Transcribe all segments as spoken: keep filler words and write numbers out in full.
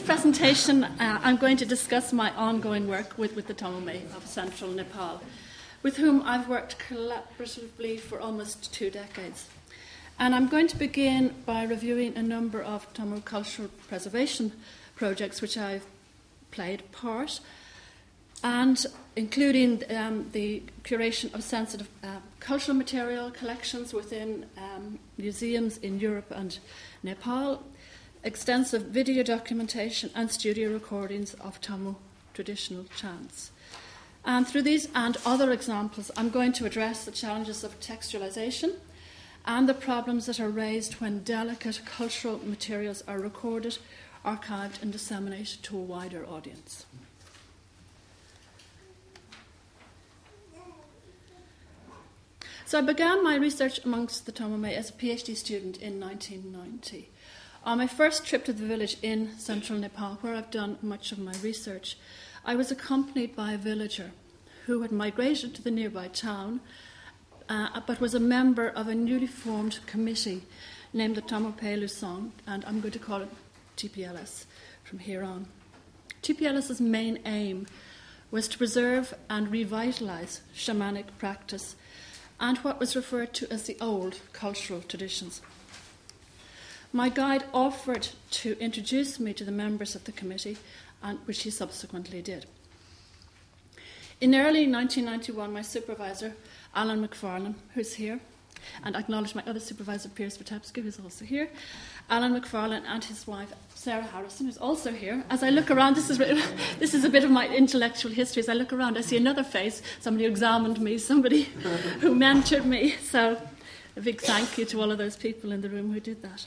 presentation, uh, I'm going to discuss my ongoing work with, with the Tamil of central Nepal, with whom I've worked collaboratively for almost two decades. And I'm going to begin by reviewing a number of Tamil cultural preservation projects which I've played a part, and including um, the curation of sensitive uh, cultural material collections within um, museums in Europe and Nepal, extensive video documentation and studio recordings of Tamil traditional chants. And through these and other examples, I'm going to address the challenges of textualization and the problems that are raised when delicate cultural materials are recorded, archived and disseminated to a wider audience. So I began my research amongst the Tamil as a PhD student in nineteen ninety. On my first trip to the village in central Nepal, where I've done much of my research, I was accompanied by a villager who had migrated to the nearby town, uh, but was a member of a newly formed committee named the Tamil Lusong, and I'm going to call it T P L S from here on. T P L S's main aim was to preserve and revitalise shamanic practice and what was referred to as the old cultural traditions. My guide offered to introduce me to the members of the committee, and which he subsequently did. In early nineteen ninety-one, my supervisor, Alan McFarlane, who's here, and I acknowledge my other supervisor, Piers Vitebsky, who's also here, Alan McFarlane and his wife, Sarah Harrison, who's also here. As I look around, this is this is a bit of my intellectual history. As I look around, I see another face, somebody who examined me, somebody who mentored me. So a big thank you to all of those people in the room who did that.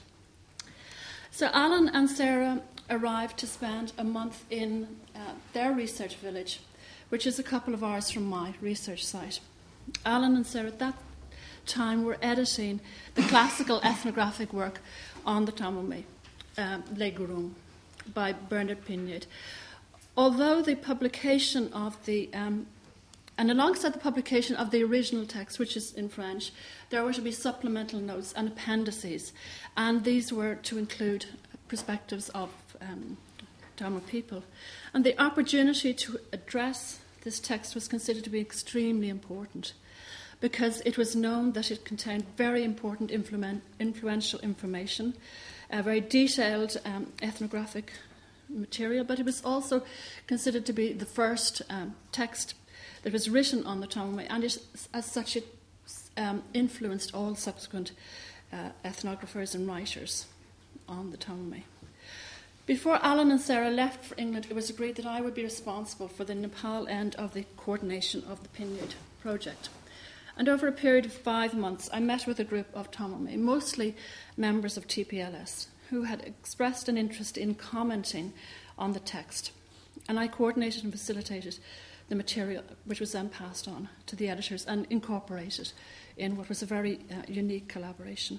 So Alan and Sarah arrived to spend a month in uh, their research village, which is a couple of hours from my research site. Alan and Sarah at that time were editing the classical ethnographic work on the Tamil uh, Le Gurung by Bernard Pignard. Although the publication of the um, And alongside the publication of the original text, which is in French, there were to be supplemental notes and appendices, and these were to include perspectives of um, Tamil people. And the opportunity to address this text was considered to be extremely important, because it was known that it contained very important influ- influential information, a very detailed um, ethnographic material, but it was also considered to be the first um, text that was written on the Tamil, and it, as such it um, influenced all subsequent uh, ethnographers and writers on the Tamil. Before Alan and Sarah left for England, it was agreed that I would be responsible for the Nepal end of the coordination of the Pignard project. And over a period of five months, I met with a group of Tamil, mostly members of T P L S, who had expressed an interest in commenting on the text. And I coordinated and facilitated the material, which was then passed on to the editors and incorporated in what was a very uh, unique collaboration.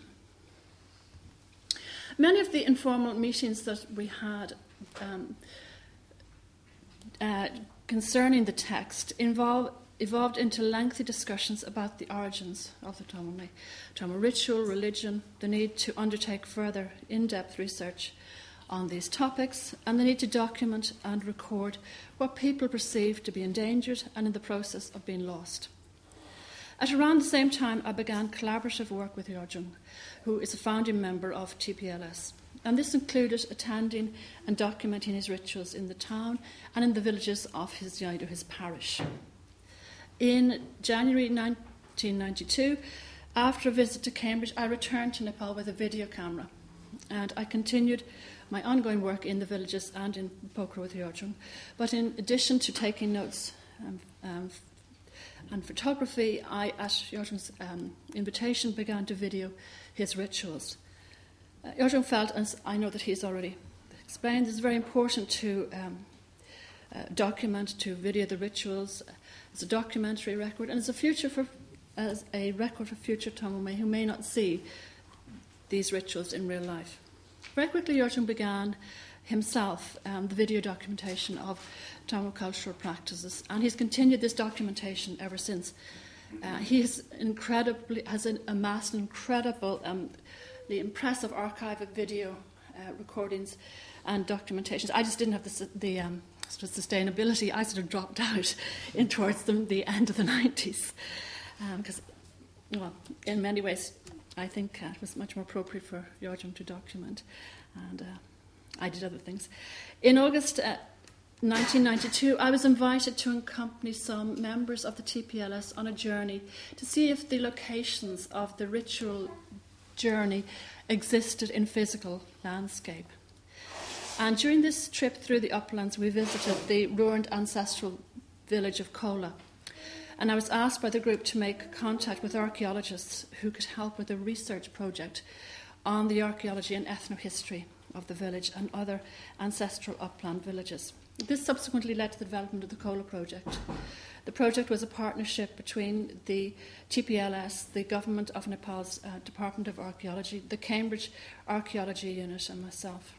Many of the informal meetings that we had um, uh, concerning the text involve, evolved into lengthy discussions about the origins of the Tamil, Tamil ritual, religion, the need to undertake further in-depth research on these topics, and the need to document and record what people perceived to be endangered and in the process of being lost. At around the same time, I began collaborative work with Yorjung, who is a founding member of T P L S, and this included attending and documenting his rituals in the town and in the villages of his Yaidu, his parish. In January nineteen ninety-two, after a visit to Cambridge, I returned to Nepal with a video camera, and I continued my ongoing work in the villages and in Pokhara with Yorjung. But in addition to taking notes um, um, and photography, I, at Yorjung's um, invitation, began to video his rituals. Uh, Yorjung felt, as I know that he's already explained, it's very important to um, uh, document, to video the rituals as a documentary record, and as a future for, as a record for future Tamil who may not see these rituals in real life. Very quickly, Yorjung began himself um, the video documentation of Tamil cultural practices, and he's continued this documentation ever since. Uh, he has incredibly has amassed an incredible, um, the impressive archive of video uh, recordings and documentations. I just didn't have the, the um, sort of sustainability. I sort of dropped out in towards the, the end of the nineties because, um, well, in many ways, I think uh, it was much more appropriate for Jorgen to document, and uh, I did other things. In August uh, nineteen ninety-two, I was invited to accompany some members of the T P L S on a journey to see if the locations of the ritual journey existed in physical landscape. And during this trip through the uplands, we visited the ruined ancestral village of Kola. And I was asked by the group to make contact with archaeologists who could help with a research project on the archaeology and ethnohistory of the village and other ancestral upland villages. This subsequently led to the development of the Kola project. The project was a partnership between the T P L S, the Government of Nepal's uh, Department of Archaeology, the Cambridge Archaeology Unit, and myself.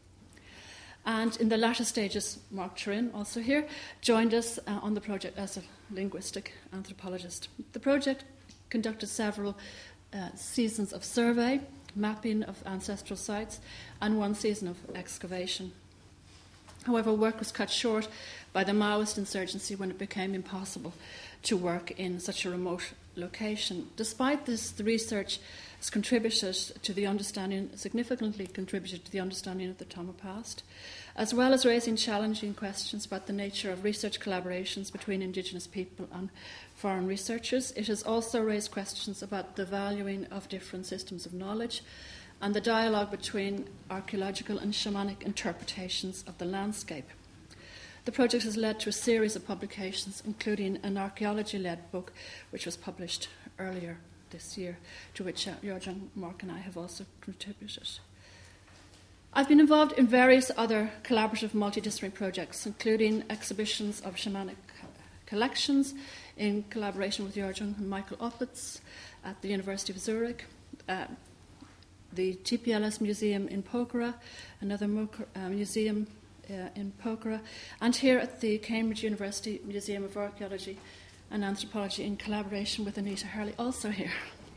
And in the latter stages, Mark Turin, also here, joined us uh, on the project as a linguistic anthropologist. The project conducted several uh, seasons of survey, mapping of ancestral sites, and one season of excavation. However, work was cut short by the Maoist insurgency when it became impossible to work in such a remote location. Despite this, the research has contributed to the understanding, significantly contributed to the understanding of the Tama past, as well as raising challenging questions about the nature of research collaborations between Indigenous people and foreign researchers. It has also raised questions about the valuing of different systems of knowledge and the dialogue between archaeological and shamanic interpretations of the landscape. The project has led to a series of publications, including an archaeology-led book which was published earlier this year, to which uh, Jorgen, Mark and I have also contributed. I've been involved in various other collaborative multidisciplinary projects, including exhibitions of shamanic collections in collaboration with Jorgen and Michael Oppitz at the University of Zurich, uh, the T P L S Museum in Pokhara, another mo- uh, museum uh, in Pokhara, and here at the Cambridge University Museum of Archaeology and Anthropology in collaboration with Anita Hurley, also here.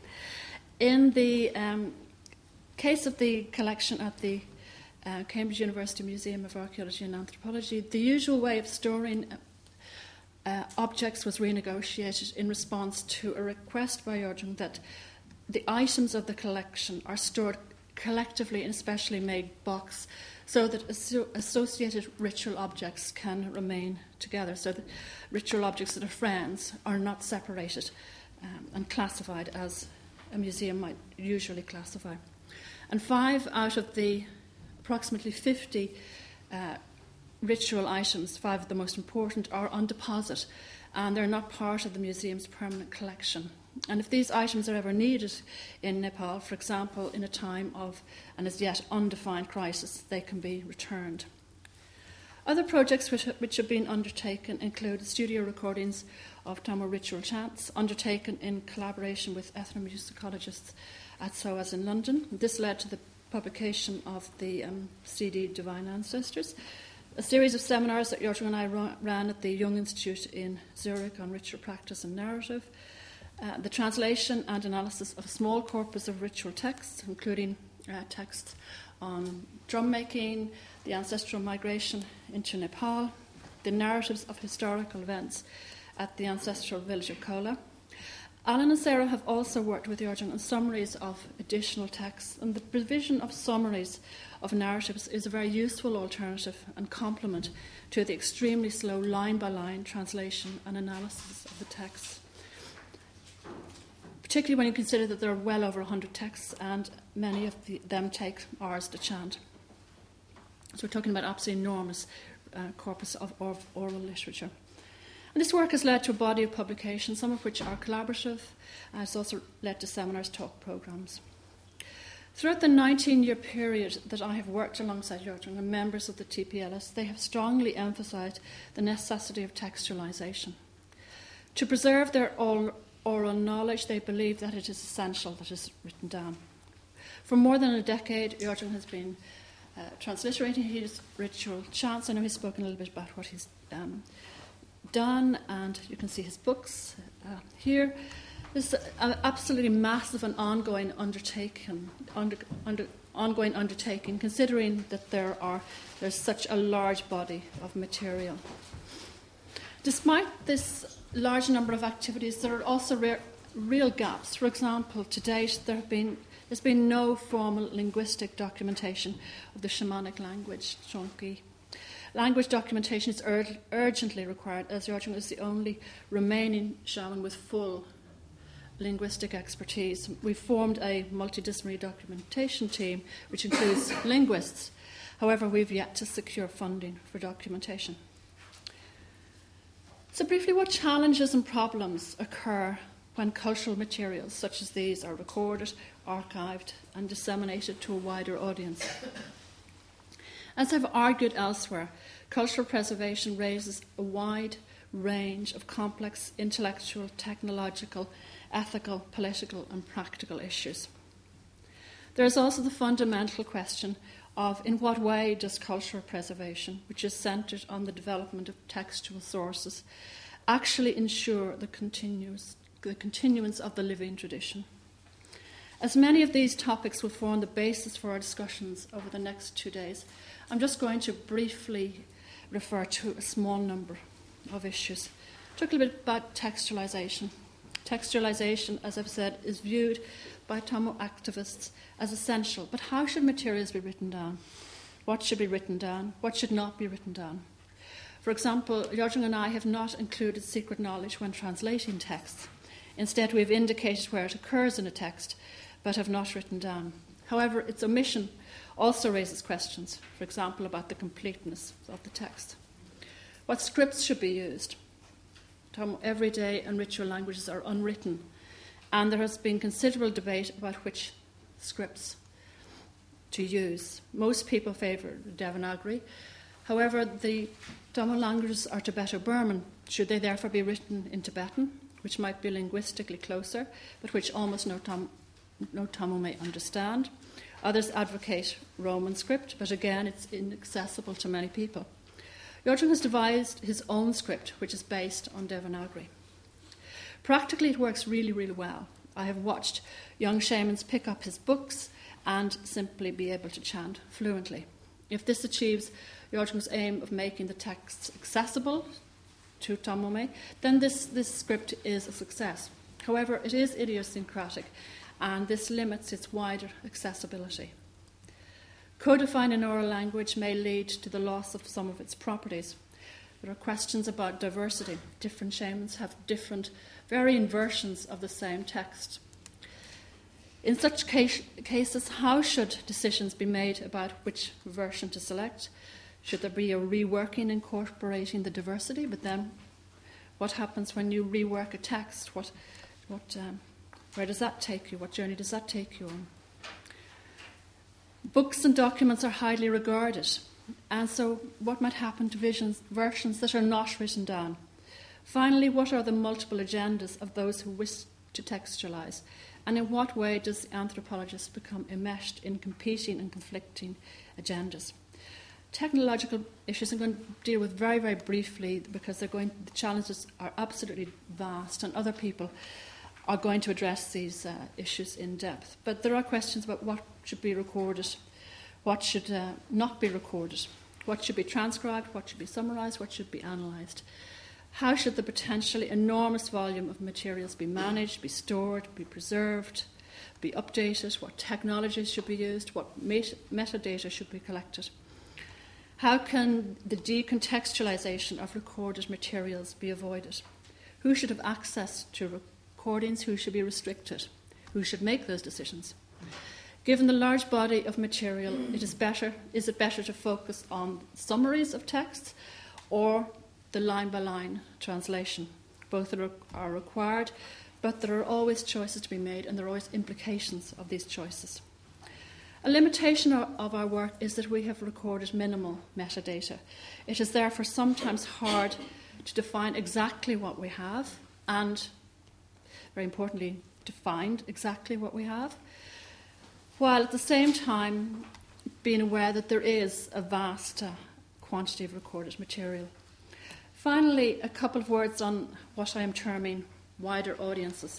In the um, case of the collection at the uh, Cambridge University Museum of Archaeology and Anthropology, the usual way of storing uh, objects was renegotiated in response to a request by Jorgen that the items of the collection are stored collectively in a specially made box so that asso- associated ritual objects can remain together, so that ritual objects that are friends are not separated um, and classified as a museum might usually classify. And five out of the approximately fifty uh, ritual items, five of the most important, are on deposit, and they're not part of the museum's permanent collection. And if these items are ever needed in Nepal, for example, in a time of an as yet undefined crisis, they can be returned. Other projects which, which have been undertaken include studio recordings of Tamil ritual chants, undertaken in collaboration with ethnomusicologists at S O A S in London. This led to the publication of the um, C D Divine Ancestors, a series of seminars that Jorgen and I ra- ran at the Young Institute in Zurich on ritual practice and narrative, Uh, the translation and analysis of a small corpus of ritual texts, including uh, texts on drum making, the ancestral migration into Nepal, the narratives of historical events at the ancestral village of Kola. Alan and Sarah have also worked with Jorgen on summaries of additional texts, and the provision of summaries of narratives is a very useful alternative and complement to the extremely slow line-by-line translation and analysis of the texts, particularly when you consider that there are well over one hundred texts and many of the, them take hours to chant. So we're talking about absolutely enormous uh, corpus of, of oral literature. And this work has led to a body of publications, some of which are collaborative, and it's also led to seminars, talk programmes. Throughout the nineteen-year period that I have worked alongside Jorgen and members of the T P L S, they have strongly emphasised the necessity of textualisation. To preserve their oral oral knowledge, they believe that it is essential that it is written down. For more than a decade, Jorgen has been uh, transliterating his ritual chants. I know he's spoken a little bit about what he's um, done, and you can see his books uh, here. This is an absolutely massive and ongoing undertaking, under, under, ongoing undertaking, considering that there are there's such a large body of material. Despite this large number of activities, there are also rare, real gaps. For example, to date, there have been, there's been no formal linguistic documentation of the shamanic language, Chonki. Language documentation is ur- urgently required, as Yorjung is the only remaining shaman with full linguistic expertise. We formed a multidisciplinary documentation team, which includes linguists. However, we've yet to secure funding for documentation. So briefly, what challenges and problems occur when cultural materials such as these are recorded, archived, and disseminated to a wider audience? As I've argued elsewhere, cultural preservation raises a wide range of complex intellectual, technological, ethical, political, and practical issues. There is also the fundamental question of in what way does cultural preservation, which is centred on the development of textual sources, actually ensure the, continuous, the continuance of the living tradition? As many of these topics will form the basis for our discussions over the next two days, I'm just going to briefly refer to a small number of issues. Talk a little bit about textualisation. Textualisation, as I've said, is viewed by Tamil activists as essential. But how should materials be written down? What should be written down? What should not be written down? For example, Yorjung and I have not included secret knowledge when translating texts. Instead, we've indicated where it occurs in a text, but have not written down. However, its omission also raises questions, for example, about the completeness of the text. What scripts should be used? Tamil everyday and ritual languages are unwritten, and there has been considerable debate about which scripts to use. Most people favour Devanagari. However, the Tamil languages are Tibeto-Burman. Should they therefore be written in Tibetan, which might be linguistically closer, but which almost no, Tam- no Tamil may understand? Others advocate Roman script, but again, it's inaccessible to many people. Yorjung has devised his own script, which is based on Devanagari. Practically, it works really, really well. I have watched young shamans pick up his books and simply be able to chant fluently. If this achieves Yorjung's aim of making the texts accessible to Tamil, then this, this script is a success. However, it is idiosyncratic, and this limits its wider accessibility. Codifying an oral language may lead to the loss of some of its properties. There are questions about diversity. Different shamans have different, varying versions of the same text. In such case, cases, how should decisions be made about which version to select? Should there be a reworking incorporating the diversity? But then, what happens when you rework a text? What, what, um, where does that take you? What journey does that take you on? Books and documents are highly regarded, and so what might happen to visions, versions that are not written down? Finally, what are the multiple agendas of those who wish to textualise, and in what way does the anthropologist become enmeshed in competing and conflicting agendas? Technological issues I'm going to deal with very, very briefly because they're going, the challenges are absolutely vast, and other people are going to address these uh, issues in depth. But there are questions about what should be recorded, what should uh, not be recorded, what should be transcribed, what should be summarised, what should be analysed. How should the potentially enormous volume of materials be managed, be stored, be preserved, be updated? What technologies should be used? What met- metadata should be collected? How can the decontextualisation of recorded materials be avoided? Who should have access to recordings? Who should be restricted? Who should make those decisions? Given the large body of material, it is better. Is it better to focus on summaries of texts or the line-by-line translation? Both are, are required, but there are always choices to be made, and there are always implications of these choices. A limitation of our work is that we have recorded minimal metadata. It is therefore sometimes hard to define exactly what we have, and, very importantly, to find exactly what we have, while at the same time being aware that there is a vast uh, quantity of recorded material. Finally, a couple of words on what I am terming wider audiences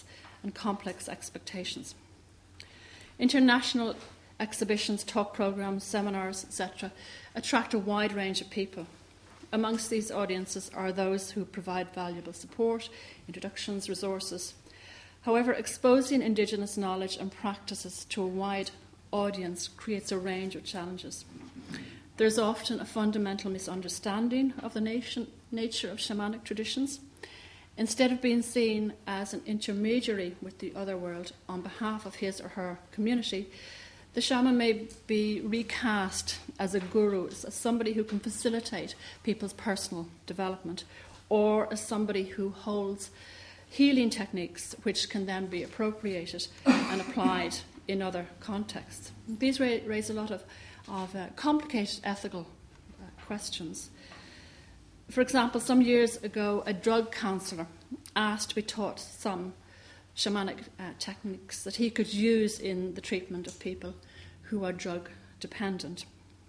and complex expectations. International exhibitions, talk programs, seminars, et cetera attract a wide range of people. Amongst these audiences are those who provide valuable support, introductions, resources. However, exposing Indigenous knowledge and practices to a wide audience creates a range of challenges. There's often a fundamental misunderstanding of the nation, nature of shamanic traditions. Instead of being seen as an intermediary with the other world on behalf of his or her community, the shaman may be recast as a guru, as somebody who can facilitate people's personal development, or as somebody who holds healing techniques which can then be appropriated and applied in other contexts. These raise a lot of, of uh, complicated ethical uh, questions. For example, some years ago, a drug counsellor asked to be taught some shamanic uh, techniques that he could use in the treatment of people who are drug dependent.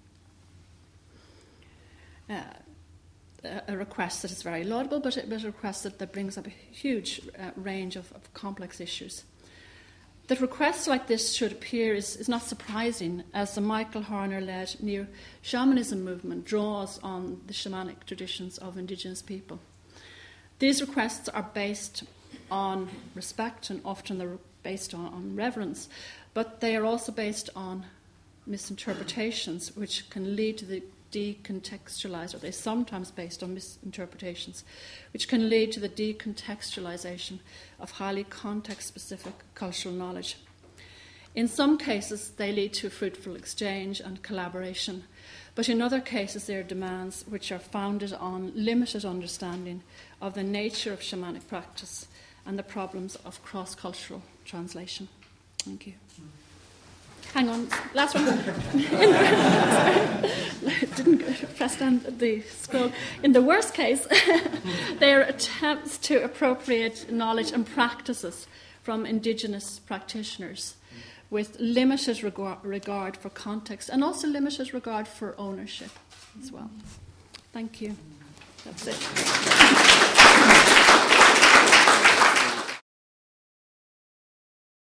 Uh, a request that is very laudable, but a, but a request that, that brings up a huge uh, range of, of complex issues. That requests like this should appear is, is not surprising, as the Michael Horner-led neo-shamanism movement draws on the shamanic traditions of Indigenous people. These requests are based on respect, and often they're based on, on reverence, but they are also based on misinterpretations, which can lead to the decontextualized, or they're sometimes based on misinterpretations, which can lead to the decontextualization of highly context-specific cultural knowledge. In some cases, they lead to fruitful exchange and collaboration, but in other cases, they are demands which are founded on limited understanding of the nature of shamanic practice and the problems of cross-cultural translation. Thank you. Hang on, last one. Didn't press down the scroll. In the worst case, they are attempts to appropriate knowledge and practices from Indigenous practitioners with limited regard, regard for context and also limited regard for ownership as well. Thank you. That's it.